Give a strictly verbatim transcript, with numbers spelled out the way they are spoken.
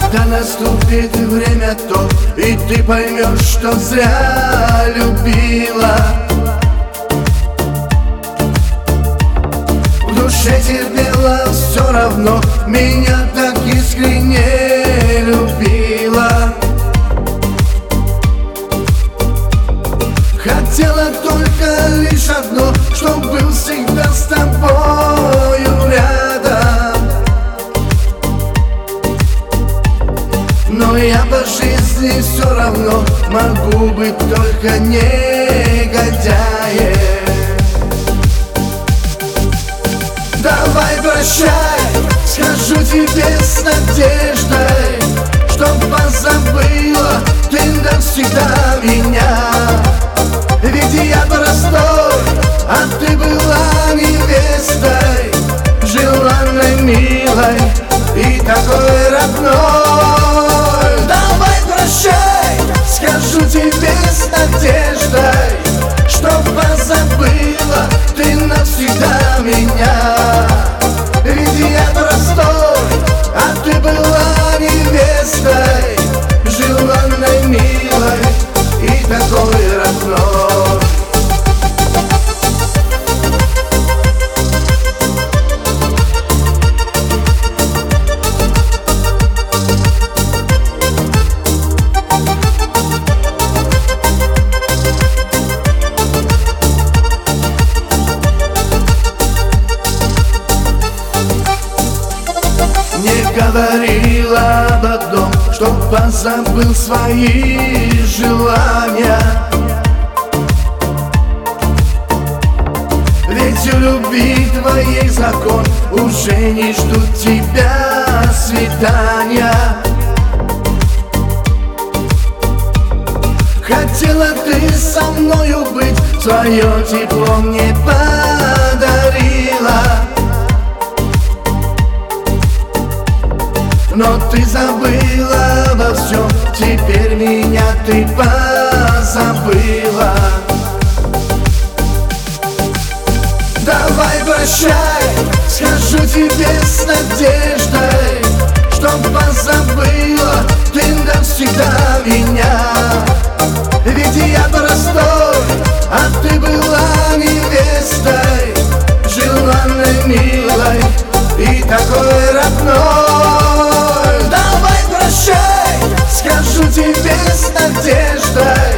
Когда наступит время то, и ты поймешь, что зря любила. В душе терпела, все равно меня так искренне любила. Хотела только лишь одно, чтоб был всегда с тобою рядом. Но я по жизни все равно могу быть только негодяем. Давай прощай, скажу тебе с надеждой, чтоб позабыла ты навсегда меня. Ведь я простой, а ты была невестой, желанной, милой и такой родной. Давай прощай, скажу тебе с надеждой, чтоб позабыла ты навсегда меня. Ведь я простой, а ты была невестой, желанной, милой и такой родной. Не говорила об одном, чтоб позабыл свои желания. Ведь у любви твоей закон, уже не ждут тебя свидания. Хотела ты со мною быть, свое тепло мне подарила. Но ты забыла обо всем, теперь меня ты позабыла. Давай прощай, скажу тебе с надеждой, чтоб позабыла ты навсегда меня. Ведь я простой, а ты была невестой, желанной, милой и такой родной. Давай прощай, скажу тебе с надеждой,